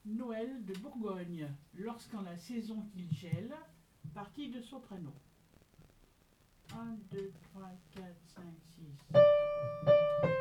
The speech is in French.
Noël de Bourgogne, lorsqu'en la saison qu'il gèle, partie de soprano. 1, 2, 3, 4, 5, 6.